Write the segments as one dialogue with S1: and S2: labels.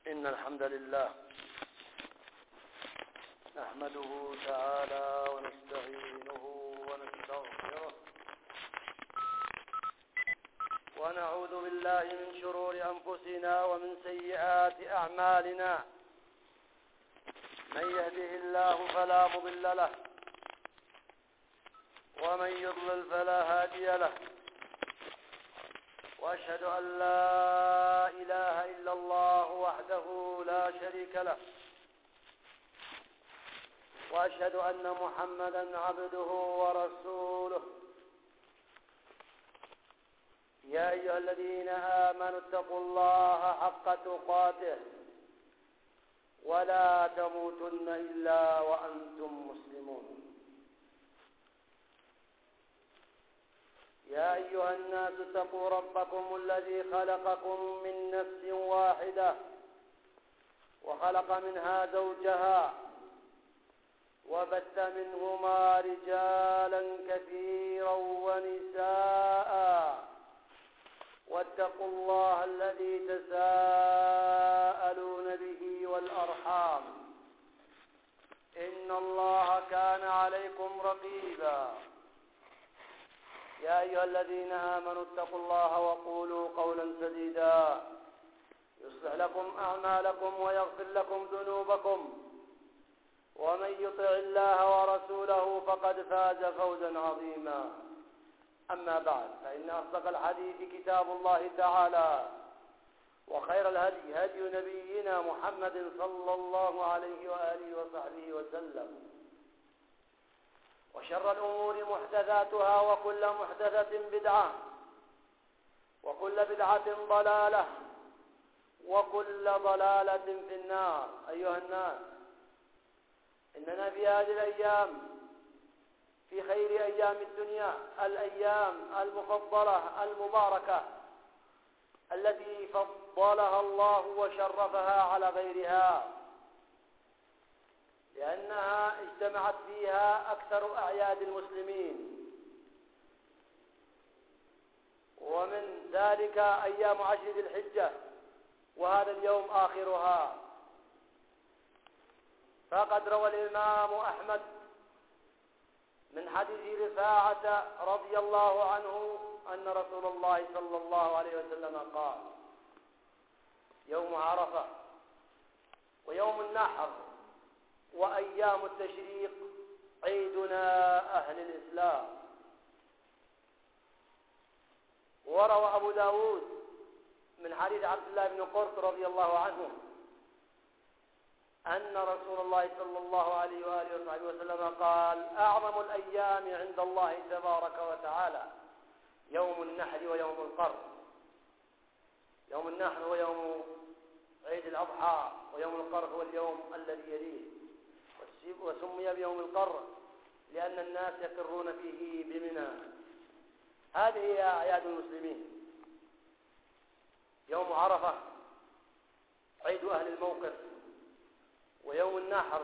S1: إن الحمد لله نحمده تعالى ونستعينه ونستغفره ونعوذ بالله من شرور أنفسنا ومن سيئات أعمالنا. من يهده الله فلا مضل له ومن يضلل فلا هادي له، وأشهد أن لا إله إلا الله وحده لا شريك له، وأشهد أن محمدا عبده ورسوله. يا أيها الذين آمنوا اتقوا الله حق تقاته ولا تموتن إلا وأنتم مسلمون. يا أيها الناس اتقوا ربكم الذي خلقكم من نفس واحدة وخلق منها زوجها وبث منهما رجالا كثيرا ونساء، واتقوا الله الذي تساءلون به والأرحام، إن الله كان عليكم رقيبا. يا أيها الذين آمنوا اتقوا الله وقولوا قولا سديدا يصلح لكم أعمالكم ويغفر لكم ذنوبكم، ومن يطع الله ورسوله فقد فاز فوزا عظيما. أما بعد، فإن أصدق الحديث كتاب الله تعالى، وخير الهدي هدي نبينا محمد صلى الله عليه وآله وصحبه وسلم، وشر الأمور محدثاتها، وكل محدثة بدعة، وكل بدعة ضلالة، وكل ضلالة في النار. أيها الناس، إننا في هذه الأيام في خير أيام الدنيا، الأيام المفضلة المباركة التي فضلها الله وشرفها على غيرها، لأنها اجتمعت فيها أكثر أعياد المسلمين، ومن ذلك أيام 10 ذي الحجة، وهذا اليوم آخرها. فقد روى الإمام أحمد من حديث رفاعة رضي الله عنه أن رسول الله صلى الله عليه وسلم قال: يوم عرفة ويوم النحر وأيام التشريق عيدنا أهل الإسلام. وروى أبو داود من حديث عبد الله بن قرط رضي الله عنه أن رسول الله صلى الله عليه وآله وصحبه وسلم قال: أعظم الأيام عند الله تبارك وتعالى يوم النحر ويوم القر. يوم النحر هو يوم عيد الأضحى، ويوم القر هو اليوم الذي يليه، وسمي بيوم القر لأن الناس يقرون فيه بمنى. هذه هي أعياد المسلمين: يوم عرفة عيد أهل الموقف، ويوم النحر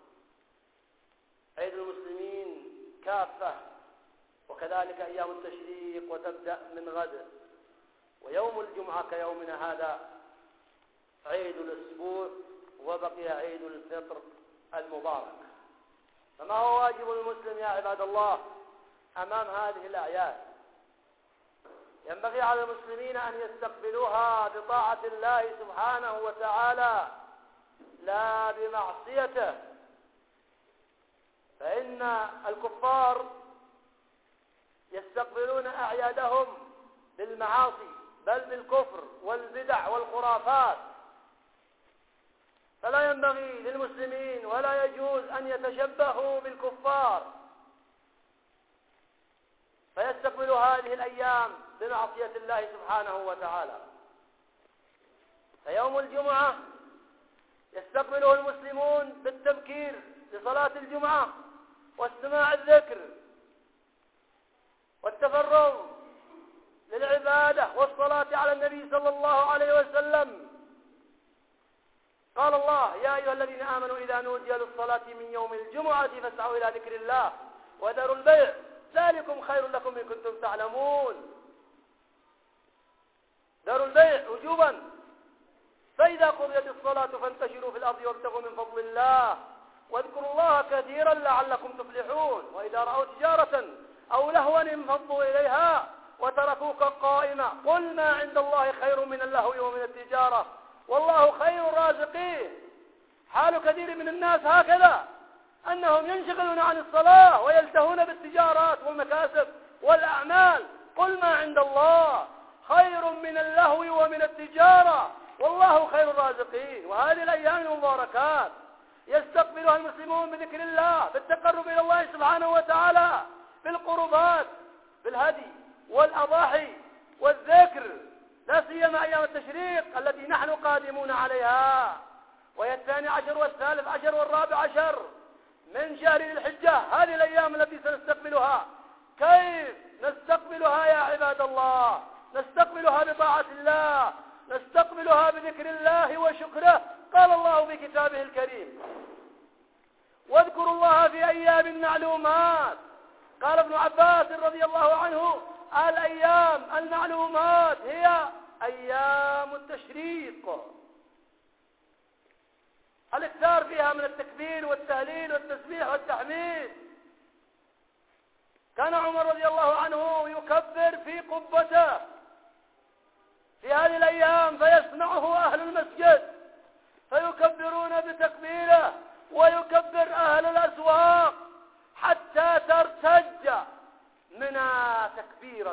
S1: عيد المسلمين كافة، وكذلك أيام التشريق وتبدأ من غد، ويوم الجمعة كيومنا هذا عيد الأسبوع، وبقي عيد الفطر المبارك. فما هو واجب المسلم يا عباد الله أمام هذه الأعياد؟ ينبغي على المسلمين أن يستقبلوها بطاعة الله سبحانه وتعالى لا بمعصيته، فإن الكفار يستقبلون أعيادهم بالمعاصي، بل بالكفر والبدع والخرافات. فلا ينبغي للمسلمين ولا يجوز أن يتشبهوا بالكفار فيستقبلوا هذه الأيام بمعصية الله سبحانه وتعالى. فيوم الجمعة يستقبله المسلمون بالتبكير لصلاة الجمعة واستماع الذكر والتفرغ للعبادة والصلاة على النبي صلى الله عليه وسلم. قال الله: يا أيها الذين آمنوا إذا نودي للصلاة من يوم الجمعة فاسعوا إلى ذكر الله وذروا البيع ذلكم خير لكم إن كنتم تعلمون. ذروا البيع وجوبا، فإذا فإذا قضيت الصلاة فانتشروا في الأرض وابتغوا من فضل الله واذكروا الله كثيرا لعلكم تفلحون. وإذا رأوا تجارة أو لهوا انفضوا إليها وتركوك قائما قل ما عند الله خير من اللهو ومن التجارة والله خير الرازقين. حال كثير من الناس هكذا، أنهم ينشغلون عن الصلاة ويلتهون بالتجارات والمكاسب والأعمال. قل ما عند الله خير من اللهو ومن التجارة والله خير الرازقين. وهذه الأيام المباركات يستقبلها المسلمون بذكر الله، بالتقرب إلى الله سبحانه وتعالى، بالقربات، بالهدي والأضاحي والذكر، لا سيما أيام التشريق التي نحن قادمون عليها، وهي 12 و13 و14 من شهر الحجة. هذه الأيام التي سنستقبلها كيف نستقبلها يا عباد الله؟ نستقبلها بطاعة الله، نستقبلها بذكر الله وشكره. قال الله في كتابه الكريم واذكروا الله في أيام معلومات. قال ابن عباس رضي الله عنه الأيام المعلومات هي أيام التشريق، الاكثار فيها من التكبير والتهليل والتسبيح والتحميد. كان عمر رضي الله عنه يكبر في قبته في هذه الأيام فيسمعه أهل المسجد فيكبرون بتكبيره، ويكبر أهل الأسواق حتى ترتج منا تكبيرا.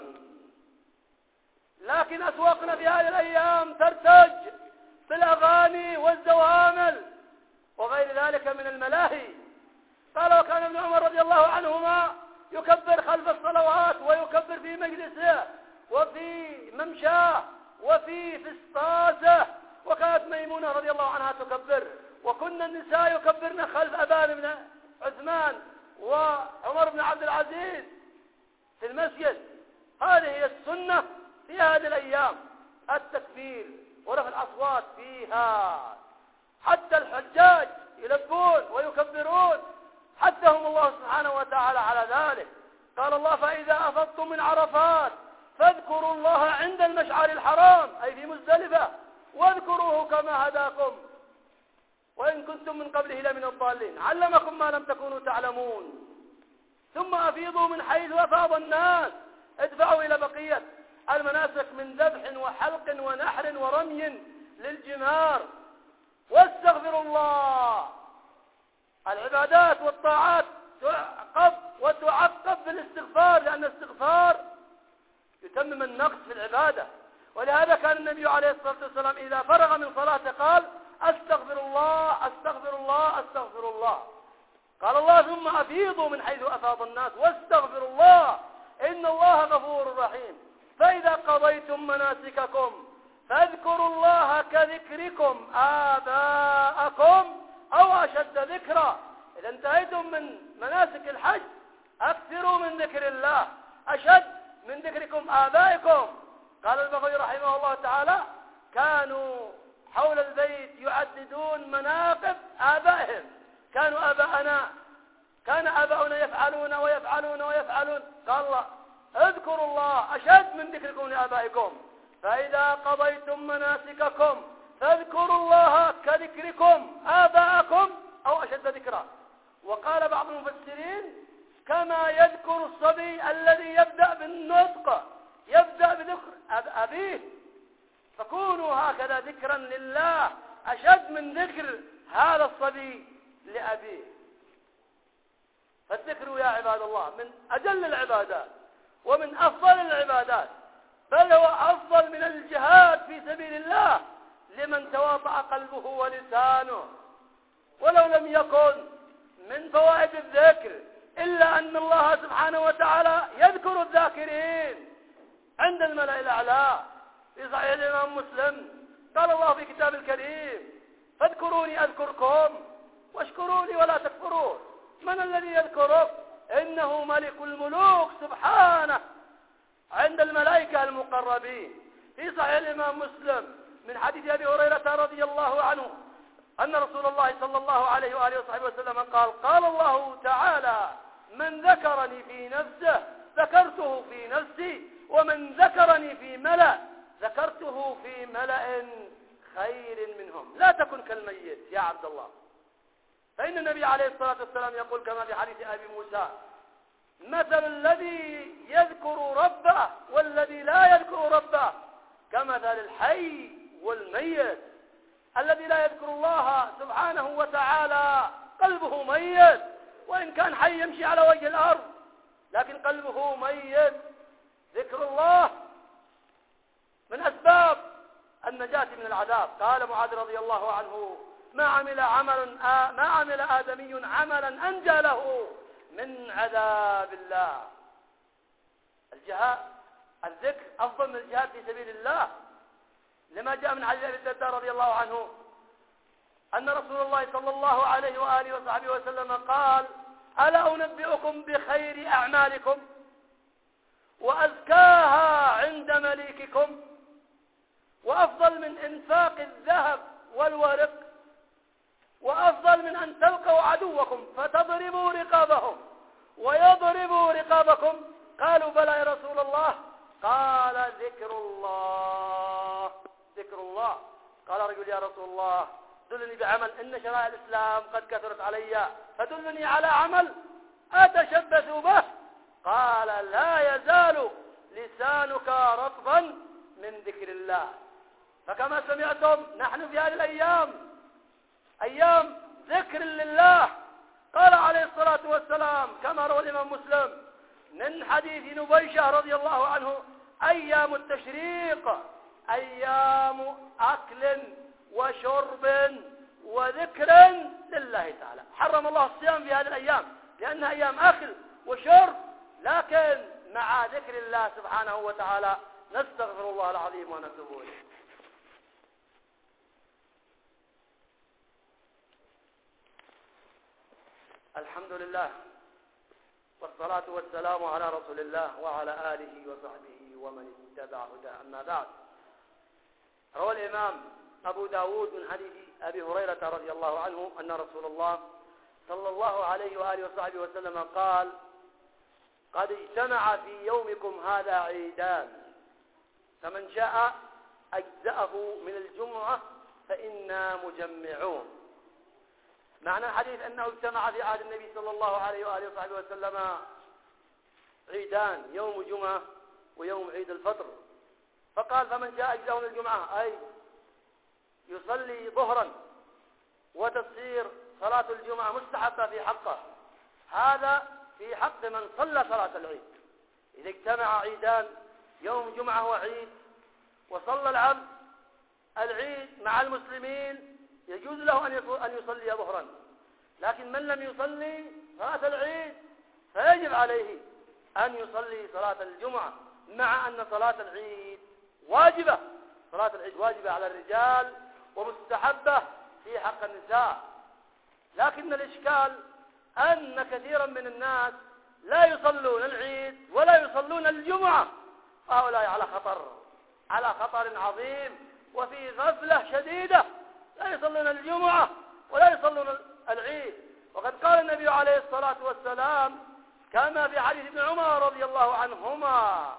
S1: لكن أسواقنا في هذه الأيام ترتج بالأغاني والزوامل وغير ذلك من الملاهي. قال وكان ابن عمر رضي الله عنهما يكبر خلف الصلوات ويكبر في مجلسه وفي ممشاه وفي فسطاسه. وكانت ميمونة رضي الله عنها تكبر، وكنا النساء يكبرن خلف أبان بن عثمان وعمر بن عبد العزيز في المسجد. هذه هي السنة في هذه الأيام، التكبير ورفع الأصوات فيها. حتى الحجاج يلبون ويكبرون، حثهم الله سبحانه وتعالى على ذلك. قال الله فإذا أفضتم من عرفات فاذكروا الله عند المشعر الحرام أي في مزدلفة واذكروه كما هداكم وإن كنتم من قبله لمن الضالين علمكم ما لم تكونوا تعلمون. ثم أفيضوا من حيث أفاض الناس، ادفعوا إلى بقية المناسك من ذبح وحلق ونحر ورمي للجمار واستغفروا الله. العبادات والطاعات تعقب وتعقب بالاستغفار، لأن الاستغفار يتمم النقص في العبادة. ولهذا كان النبي عليه الصلاة والسلام إذا فرغ من صلاته قال أستغفر الله أستغفر الله أستغفر الله. قال الله ثم أفيضوا من حيث أفاض الناس واستغفروا الله إن الله غفور رحيم. فإذا قضيتم مناسككم فاذكروا الله كذكركم آباءكم أو أشد ذكرا. إذا انتهيتم من مناسك الحج أكثروا من ذكر الله أشد من ذكركم آبائكم. قال البغوي رحمه الله تعالى كانوا حول البيت يعددون مناقب آبائهم. كان آباؤنا يفعلون ويفعلون ويفعلون. قال الله اذكروا الله أشد من ذكركم لآبائكم. فإذا قضيتم مناسككم فاذكروا الله كذكركم آباءكم أو أشد ذكرا. وقال بعض المفسرين كما يذكر الصبي الذي يبدأ بالنطق يبدأ بذكر أبيه، فكونوا هكذا ذكرا لله أشد من ذكر هذا الصبي لأبيه. فالذكر يا عباد الله من أجل العبادات ومن أفضل العبادات، بل هو أفضل من الجهاد في سبيل الله لمن تواطأ قلبه ولسانه. ولو لم يكن من فوائد الذكر إلا أن الله سبحانه وتعالى يذكر الذاكرين عند الملأ الأعلى. في صحيح الإمام مسلم قال الله في كتاب الكريم فاذكروني أذكركم واشكروني ولا تكفرون. من الذي يذكرك؟ إنه ملك الملوك سبحانه عند الملائكة المقربين. في صحيح الإمام مسلم من حديث أبي هريرة رضي الله عنه أن رسول الله صلى الله عليه وآله وصحبه وسلم قال قال الله تعالى من ذكرني في نفسه ذكرته في نفسي ومن ذكرني في ملأ ذكرته في ملأ خير منهم. لا تكن كالميت يا عبد الله، فإن النبي عليه الصلاة والسلام يقول كما في حديث أبي موسى: مثل الذي يذكر ربه والذي لا يذكر ربه كمثل الحي والميت. الذي لا يذكر الله سبحانه وتعالى قلبه ميت، وإن كان حي يمشي على وجه الأرض لكن قلبه ميت. ذكر الله من أسباب النجاة من العذاب. قال معاذ رضي الله عنه: ما عمل آدمي عملا أنجى له من عذاب الله. الذكر أفضل من الجهاد في سبيل الله، لما جاء من حديث أبي الدرداء رضي الله عنه أن رسول الله صلى الله عليه وآله وصحبه وسلم قال: ألا أنبئكم بخير أعمالكم وأزكاها عند مليككم وأفضل من إنفاق الذهب والورق وأفضل من أن تلقوا عدوكم فتضربوا رقابهم ويضربوا رقابكم؟ قالوا: بلى يا رسول الله. قال: ذكر الله. ذكر الله. قال رجل: يا رسول الله دلني بعمل، إن شرائع الإسلام قد كثرت علي، فدلني على عمل أتشبث به. قال: لا يزال لسانك رطبا من ذكر الله. فكما سمعتم نحن في هذه الأيام أيام ذكر لله. قال عليه الصلاة والسلام كما روى الإمام مسلم من حديث نبيشة رضي الله عنه: أيام التشريق أيام أكل وشرب وذكر لله تعالى. حرم الله الصيام في هذه الأيام لأنها أيام أكل وشرب، لكن مع ذكر الله سبحانه وتعالى. نستغفر الله العظيم ونتوب إليه. الحمد لله والصلاة والسلام على رسول الله وعلى آله وصحبه ومن اتبع هداه. أما بعد، روى الإمام أبو داود من حديث أبي هريرة رضي الله عنه أن رسول الله صلى الله عليه وآله وصحبه وسلم قال: قد اجتمع في يومكم هذا عيدان، فمن شاء أجزأه من الجمعة فإنا مجمعون. معنى الحديث أنه اجتمع في عهد النبي صلى الله عليه وآله وصحبه وسلم عيدان، يوم جمعة ويوم عيد الفطر. فقال: فمن شاء أجزأه من الجمعة، أي يصلي ظهرا وتصير صلاة الجمعة مستحبة في حقه. هذا في حق من صلى صلاة العيد. إذا اجتمع عيدان، يوم جمعة وعيد، وصلى العبد العيد مع المسلمين، يجوز له أن يصلي ظهرا. لكن من لم يصلي صلاة العيد فيجب عليه أن يصلي صلاة الجمعة، مع أن صلاة العيد واجبة. صلاة العيد واجبة على الرجال ومستحبة في حق النساء. لكن الإشكال أن كثيرا من الناس لا يصلون العيد ولا يصلون الجمعة. هؤلاء على خطر عظيم وفي غفلة شديدة. لا يصلون الجمعة ولا يصلون العيد. وقد قال النبي عليه الصلاة والسلام كما في حديث ابن عمر رضي الله عنهما: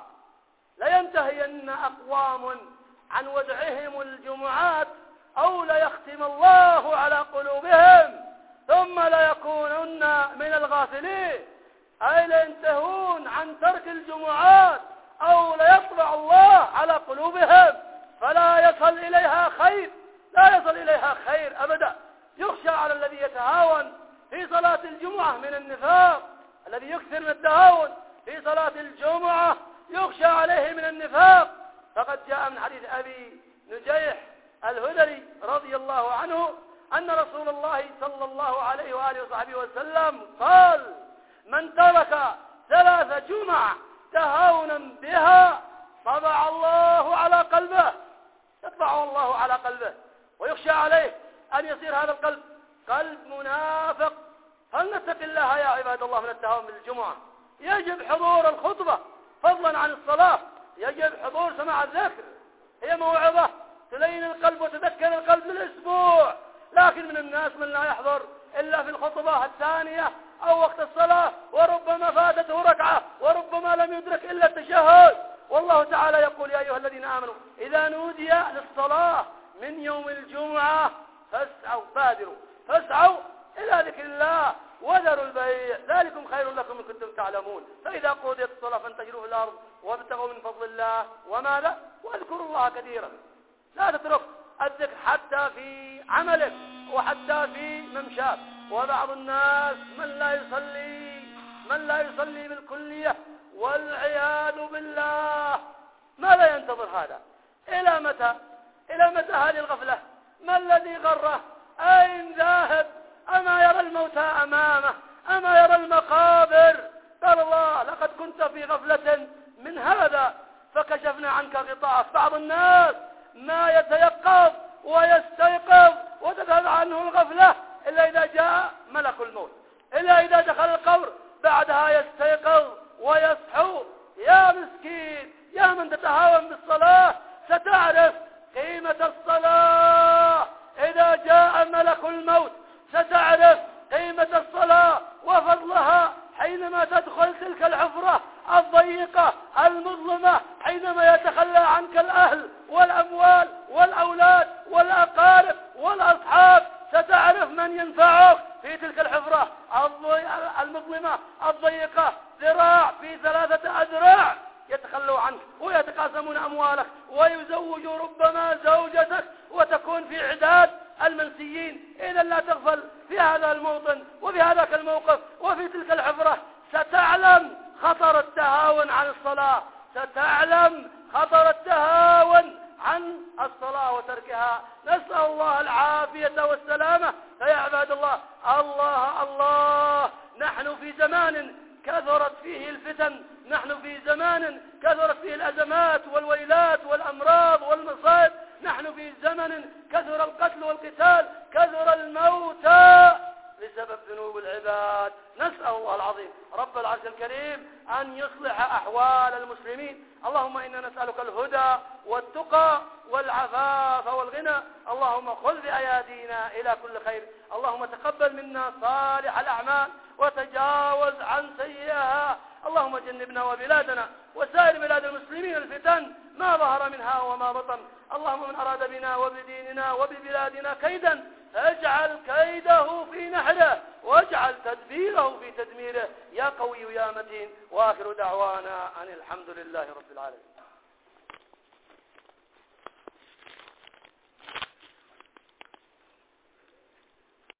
S1: لينتهين أقوام عن ودعهم الجمعات أو ليختم الله على قلوبهم ثم ليكونن من الغافلين. أي لينتهون عن ترك الجمعات أو ليطبع الله على قلوبهم فلا يصل إليها خير، لا يصل إليها خير أبدا. يخشى على الذي يتهاون في صلاة الجمعة من النفاق، الذي يكثر من التهاون في صلاة الجمعة يخشى عليه من النفاق. فقد جاء من حديث أبي نجيح الهذلي رضي الله عنه أن رسول الله صلى الله عليه وآله وصحبه وسلم قال: من ترك 3 جمع تهاونا بها طبع الله على قلبه، يطبعه الله على قلبه، ويخشى عليه أن يصير هذا القلب قلب منافق. فلنتق الله يا عباد الله من التهاون بالجمعة. يجب حضور الخطبة فضلا عن الصلاة، يجب حضور سماع الذكر، هي موعظة تلين القلب وتذكر القلب للأسبوع. لكن من الناس من لا يحضر إلا في الخطبة الثانية أو وقت الصلاة، وربما فاتته ركعة، وربما لم يدرك إلا التشهد. والله تعالى يقول: يا أيها الذين آمنوا إذا نودي للصلاة من يوم الجمعة فاسعوا بادروا فاسعوا إلى ذكر الله وذروا البيع ذلكم خير لكم إن كنتم تعلمون. فإذا قضيت الصلاة فانتشروا في الأرض وابتغوا من فضل الله وماذا واذكروا الله كثيرا. لا تترك الذكر حتى في عملك وحتى في ممشاك. وبعض الناس من لا يصلي بالكلية والعياذ بالله. ماذا ينتظر هذا؟ إلى متى هذه الغفلة؟ ما الذي غره؟ أين ذاهب؟ أما يرى الموتى أمامه؟ أما يرى المقابر؟ قال الله لقد كنت في غفلة من هذا فكشفنا عنك غطاءك. بعض الناس ما يتيقظ ويستيقظ وتذهب عنه الغفلة إلا إذا جاء ملك الموت، إلا إذا دخل القبر بعدها يستيقظ ويصحو. يا مسكين يا من تتهاون بالصلاة، ستعرف قيمة الصلاة إذا جاء ملك الموت، ستعرف قيمة الصلاة وفضلها حينما تدخل تلك الحفرة الضيقة المظلمة، حينما يتخلى عنك الأهل والأموال والأولاد والأقارب والأصحاب. ستعرف من ينفعك في تلك الحفرة المظلمة الضيقة، ذراع في 3 أذرع يتخلوا عنك ويتقاسمون أموالك ويزوجوا ربما زوجتك وتكون في عداد المنسيين. إذا لا تغفل في هذا الموطن وفي هذاك الموقف وفي تلك الحفرة. ستعلم خطر التهاون عن الصلاة، ستعلم خطر التهاون عن الصلاة وتركها. نسأل الله العافية والسلامة. فيا عباد الله الله نحن في زمان كثرت فيه الفتن، نحن في زمان كثرت فيه الأزمات والويلات والأمراض والمصائب، نحن في زمن كثر القتل والقتال، كثر الموتى بسبب ذنوب العباد. نسأل الله العظيم رب العرش الكريم أن يصلح أحوال المسلمين. اللهم إنا نسألك الهدى والتقى والعفاف والغنى. اللهم خذ بأيادينا إلى كل خير. اللهم تقبل منا صالح الأعمال وتجاوز عن سيئها. اللهم جنبنا وبلادنا وسائر بلاد المسلمين الفتن ما ظهر منها وما بطن. اللهم من أراد بنا وبديننا وببلادنا كيدا اجعل كيده في نحره واجعل تدبيره في تدميره يا قوي يا متين. وآخر دعوانا أن الحمد لله رب العالمين.